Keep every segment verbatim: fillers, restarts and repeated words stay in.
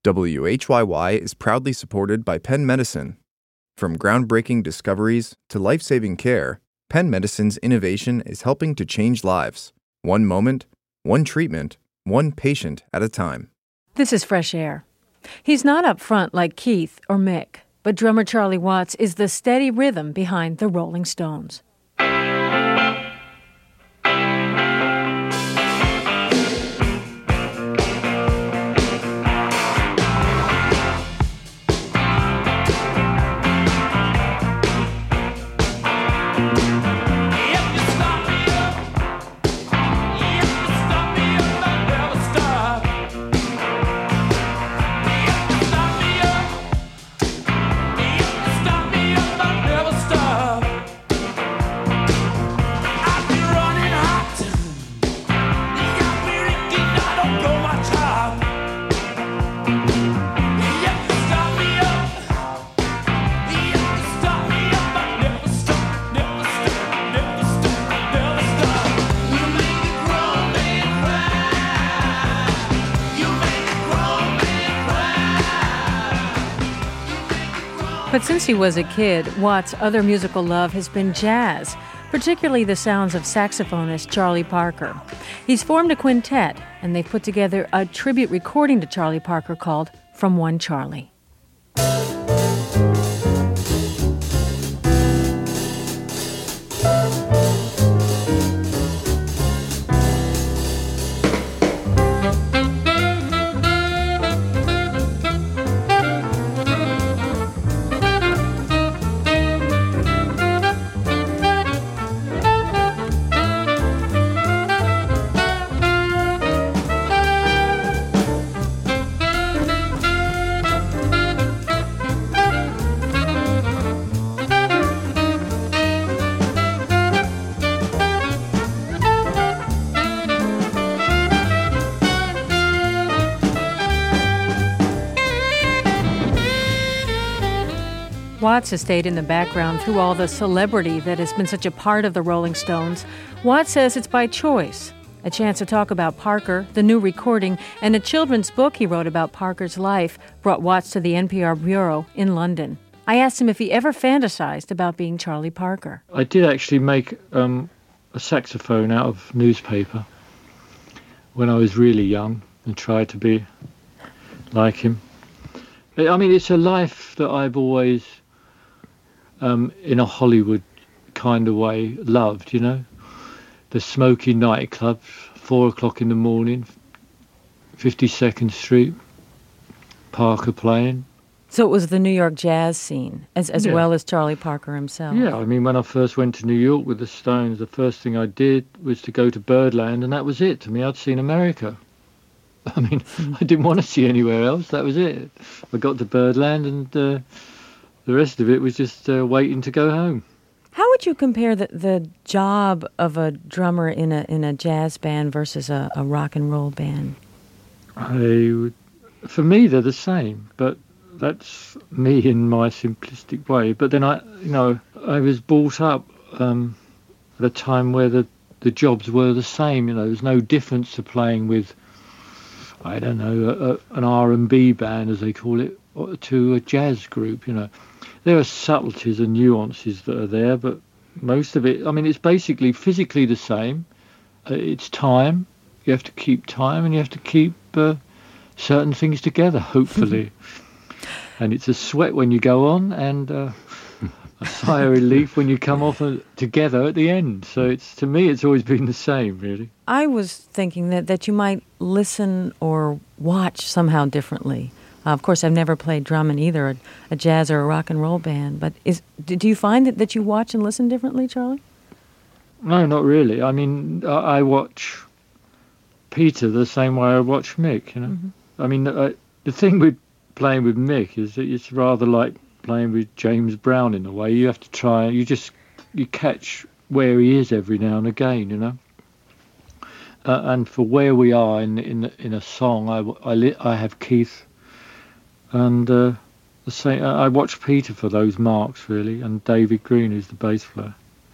W H Y Y is proudly supported by Penn Medicine. From groundbreaking discoveries to life-saving care, Penn Medicine's innovation is helping to change lives, one moment, one treatment, one patient at a time. This is Fresh Air. He's not up front like Keith or Mick, but drummer Charlie Watts is the steady rhythm behind the Rolling Stones. But since he was a kid, Watts' other musical love has been jazz, particularly the sounds of saxophonist Charlie Parker. He's formed a quintet, and they've put together a tribute recording to Charlie Parker called From One Charlie. Watts has stayed in the background through all the celebrity that has been such a part of the Rolling Stones. Watts says it's by choice. A chance to talk about Parker, the new recording, and a children's book he wrote about Parker's life brought Watts to the N P R bureau in London. I asked him if he ever fantasized about being Charlie Parker. I did actually make um, a saxophone out of newspaper when I was really young and tried to be like him. I mean, it's a life that I've always, um, in a Hollywood kind of way, loved, you know. The smoky nightclubs, four o'clock in the morning, fifty-second Street, Parker playing. So it was the New York jazz scene, as as Yeah. well as Charlie Parker himself. Yeah, I mean, when I first went to New York with the Stones, the first thing I did was to go to Birdland, and that was it. To me, I'd seen America. I mean, I didn't want to see anywhere else. That was it. I got to Birdland, and uh, the rest of it was just uh, waiting to go home. How would you compare the, the job of a drummer in a in a jazz band versus a, a rock and roll band? I would, for me, they're the same, but that's me in my simplistic way. But then I, you know, I was brought up um, at a time where the the jobs were the same. You know, there's no difference to playing with, I don't know, a, a, an R and B band, as they call it, or to a jazz group. You know, there are subtleties and nuances that are there, but most of it, I mean, it's basically physically the same. Uh, it's time. You have to keep time, and you have to keep uh, certain things together, hopefully. And it's a sweat when you go on, and uh, a sigh of relief when you come off uh, together at the end. So it's, to me, it's always been the same, really. I was thinking that, that you might listen or watch somehow differently. Uh, of course, I've never played drum in either a, a jazz or a rock and roll band, but is do do you find that, that you watch and listen differently, Charlie? No, not really. I mean, I, I watch Peter the same way I watch Mick, you know. Mm-hmm. I mean, uh, the thing with playing with Mick is that it's rather like playing with James Brown in a way. You have to try, you just, you catch where he is every now and again, you know. Uh, and for where we are in in in a song, I, I, li- I have Keith, and uh, the same, I watch Peter for those marks, really, and David Green, who's the bass player.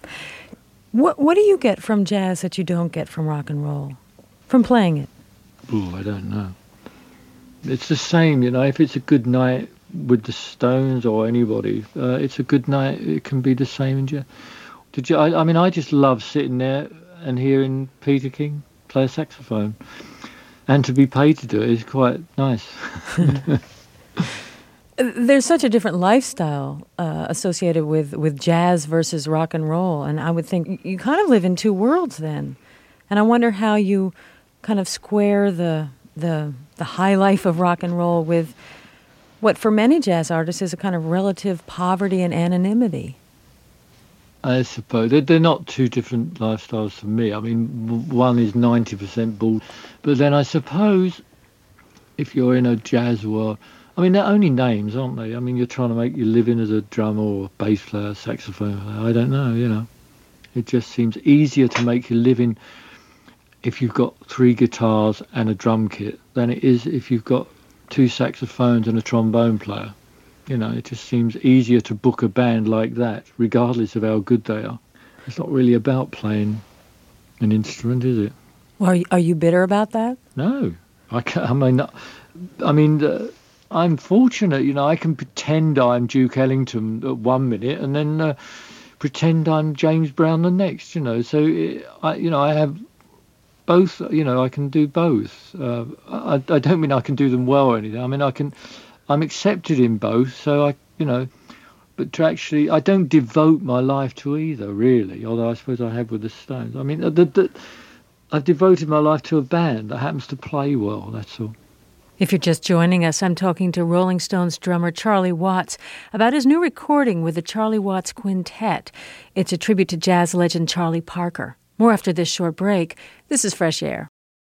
What What do you get from jazz that you don't get from rock and roll, from playing it? Oh, I don't know. It's the same, you know, if it's a good night with the Stones or anybody, uh, it's a good night. It can be the same in jazz. Did you? I, I mean, I just love sitting there and hearing Peter King play a saxophone, and to be paid to do it is quite nice. There's such a different lifestyle uh, associated with, with jazz versus rock and roll, and I would think you kind of live in two worlds then. And I wonder how you kind of square the the the high life of rock and roll with what for many jazz artists is a kind of relative poverty and anonymity. I suppose they're, they're not two different lifestyles for me. I mean, w- one is ninety percent bull, but then I suppose if you're in a jazz world, I mean, they're only names, aren't they? I mean, you're trying to make your living as a drummer or bass player, saxophone player. I don't know, you know. It just seems easier to make your living if you've got three guitars and a drum kit than it is if you've got two saxophones and a trombone player. You know, it just seems easier to book a band like that, regardless of how good they are. It's not really about playing an instrument, is it? Well, are you, are you bitter about that? No. I, can't, I mean, I mean, uh, I'm fortunate, you know, I can pretend I'm Duke Ellington at one minute and then uh, pretend I'm James Brown the next, you know. So, it, I, you know, I have both, you know, I can do both. Uh, I, I don't mean I can do them well or anything. I mean, I can, I'm accepted in both. So I, you know, but to actually, I don't devote my life to either, really, although I suppose I have with the Stones. I mean, the, the, I've devoted my life to a band that happens to play well, that's all. If you're just joining us, I'm talking to Rolling Stones drummer Charlie Watts about his new recording with the Charlie Watts Quintet. It's a tribute to jazz legend Charlie Parker. More after this short break. This is Fresh Air.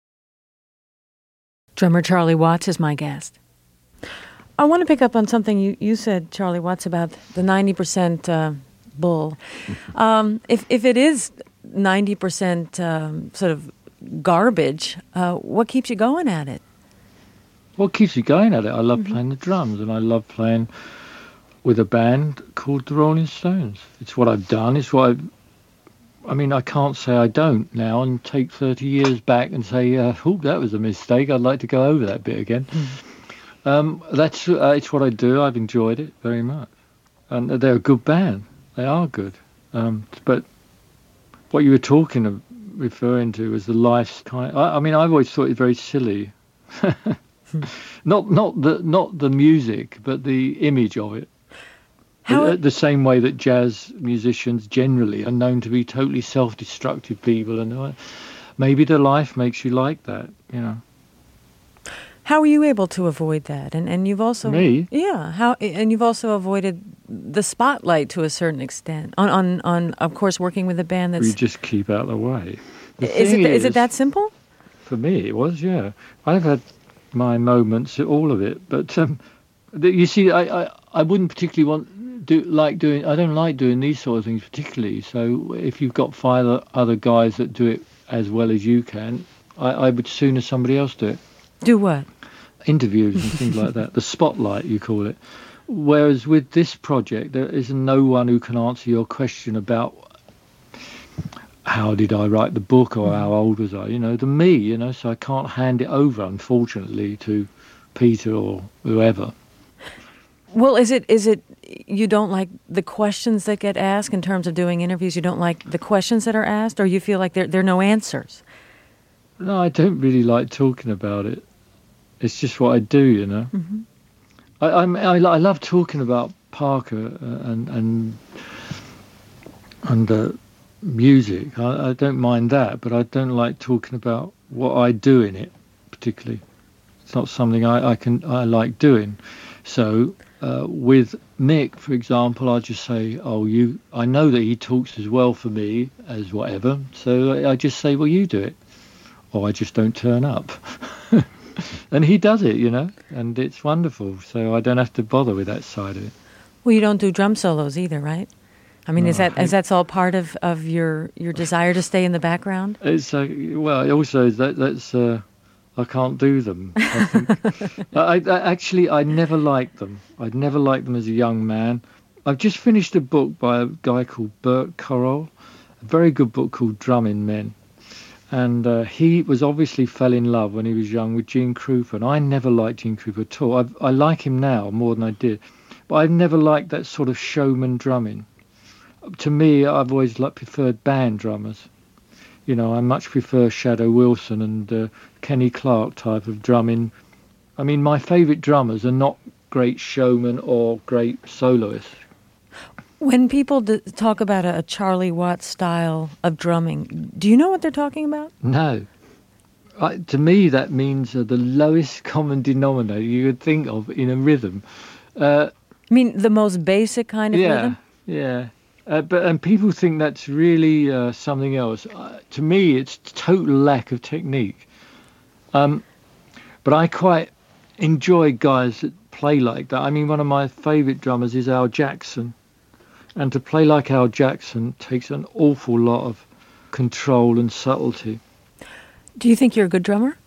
Drummer Charlie Watts is my guest. I want to pick up on something you, you said, Charlie Watts, about the ninety percent uh, bull. Um, if, if it is ninety percent um, sort of garbage, uh, what keeps you going at it? What keeps you going at it? I love Mm-hmm. playing the drums, and I love playing with a band called the Rolling Stones. It's what I've done. It's what I've... I mean, I can't say I don't now and take thirty years back and say, uh, oh, that was a mistake. I'd like to go over that bit again. Mm. Um, that's uh, it's what I do. I've enjoyed it very much. And they're a good band. They are good. Um, but what you were talking of, referring to was the life kind... I, I mean, I've always thought it very silly. Not not the not the music, but the image of it. How the, the same way that jazz musicians generally are known to be totally self-destructive people, and uh, maybe the life makes you like that, you know. How were you able to avoid that? And and you've also me, yeah. How and you've also avoided the spotlight to a certain extent. On on, on of course, working with a band that's you just keep out of the way. The is it is, is it that simple? For me, it was. Yeah, I've had my moments, all of it, but um, the, you see, I, I I wouldn't particularly want. Do like doing I don't like doing these sort of things particularly, so if you've got five other guys that do it as well as you can, I, I would sooner somebody else do it. Do what? Interviews and things like that. The spotlight, you call it. Whereas with this project, there is no one who can answer your question about how did I write the book or how old was I, you know, the me, you know, so I can't hand it over, unfortunately, to Peter or whoever. Well, is it is it you don't like the questions that get asked in terms of doing interviews? You don't like the questions that are asked, or you feel like there there are no answers? No, I don't really like talking about it. It's just what I do, you know. Mm-hmm. I, I'm, I I love talking about Parker and and and uh, music. I, I don't mind that, but I don't like talking about what I do in it particularly. It's not something I, I can I like doing. So. Uh, with Mick, for example, I just say, oh, you, I know that he talks as well for me as whatever, so I, I just say, well, you do it. Or I just don't turn up. And he does it, you know, and it's wonderful, so I don't have to bother with that side of it. Well, you don't do drum solos either, right? I mean, no, is that is that all part of, of your, your desire to stay in the background? It's uh, well, also that that's uh, I can't do them. I, think. I, I actually I never liked them. I'd never liked them as a young man. I've just finished a book by a guy called Bert Correll, a very good book called Drumming Men, And uh, he was obviously fell in love when he was young with Gene Krupa, and I never liked Gene Krupa at all. I've, I like him now more than I did, but I've never liked that sort of showman drumming. To me, I've always like preferred band drummers. You know, I much prefer Shadow Wilson and uh, Kenny Clarke type of drumming. I mean, my favourite drummers are not great showmen or great soloists. When people d- talk about a, a Charlie Watts style of drumming, do you know what they're talking about? No. I, to me, that means uh, the lowest common denominator you could think of in a rhythm. Uh, I mean, the most basic kind of yeah, rhythm? Yeah, uh, but and people think that's really uh, something else. Uh, to me, it's total lack of technique. Um, but I quite enjoy guys that play like that. I mean, one of my favourite drummers is Al Jackson. And to play like Al Jackson takes an awful lot of control and subtlety. Do you think you're a good drummer?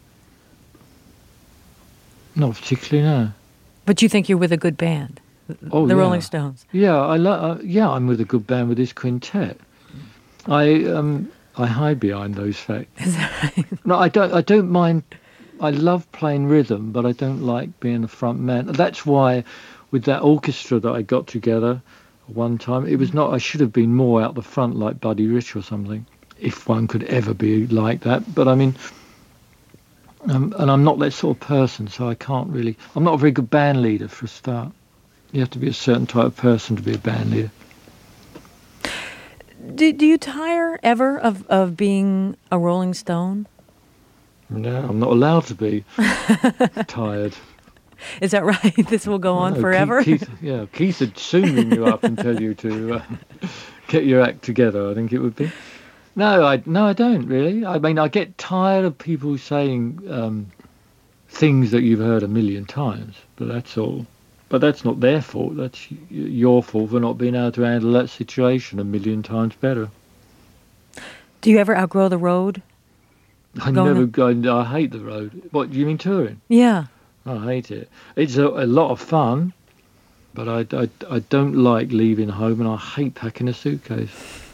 Not particularly, no. But you think you're with a good band, Oh, the yeah. Rolling Stones? Yeah, I lo- uh, yeah, I'm with a good band with this quintet. I um I hide behind those facts. Is that right? No, I don't. I don't mind. I love playing rhythm, but I don't like being a front man. That's why, with that orchestra that I got together one time, it was not. I should have been more out the front, like Buddy Rich or something, if one could ever be like that. But I mean, um, and I'm not that sort of person, so I can't really. I'm not a very good band leader for a start. You have to be a certain type of person to be a band leader. Do, do you tire ever of, of being a Rolling Stone? No, I'm not allowed to be tired. Is that right? This will go on No, forever? Keith, Keith, yeah, Keith would soon ring you up and tell you to uh, get your act together, I think it would be. No, I no, I don't really. I mean, I get tired of people saying um, things that you've heard a million times, but that's all. But that's not their fault. That's y- your fault for not being able to handle that situation a million times better. Do you ever outgrow the road? I Going never on- go. I hate the road. What do you mean touring? Yeah. I hate it. It's a, a lot of fun, but I, I, I don't like leaving home, and I hate packing a suitcase.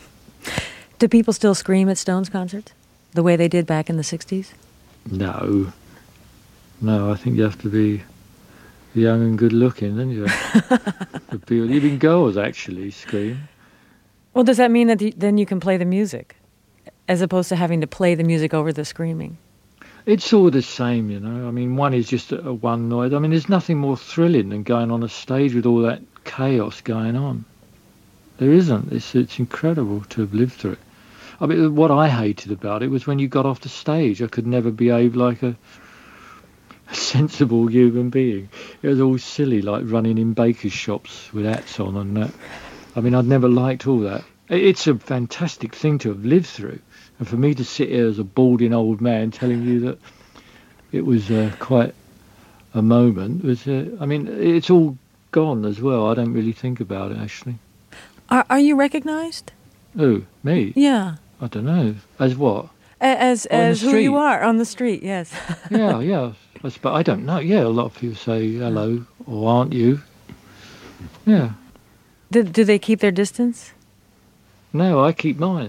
Do people still scream at Stones concerts the way they did back in the sixties? No. No, I think you have to be young and good looking, don't you? For people, even girls actually scream. Well, does that mean that the, then you can play the music as opposed to having to play the music over the screaming? It's all the same, you know. I mean, one is just a, a one noise. I mean, there's nothing more thrilling than going on a stage with all that chaos going on. There isn't. It's it's incredible to have lived through it. I mean, what I hated about it was when you got off the stage, I could never behave like a, a sensible human being. It was all silly, like running in bakers' shops with hats on and that. I mean, I'd never liked all that. It's a fantastic thing to have lived through. And for me to sit here as a balding old man telling you that it was uh, quite a moment was, uh, I mean, it's all gone as well. I don't really think about it, actually. Are, are you recognized? Who, me? Yeah. I don't know. As what? A- As, On the as who you street? are on the street, yes. Yeah, yeah. I sp- I don't know. Yeah, a lot of people say hello or aren't you? Yeah. do, do they keep their distance? No, I keep mine.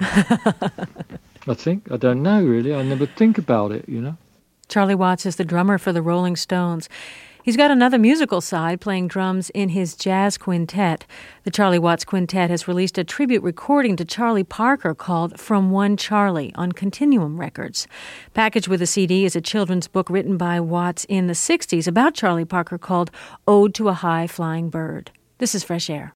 I think. I don't know, really. I never think about it, you know. Charlie Watts is the drummer for the Rolling Stones. He's got another musical side, playing drums in his jazz quintet. The Charlie Watts Quintet has released a tribute recording to Charlie Parker called From One Charlie on Continuum Records. Packaged with a C D is a children's book written by Watts in the sixties about Charlie Parker called Ode to a High Flying Bird. This is Fresh Air.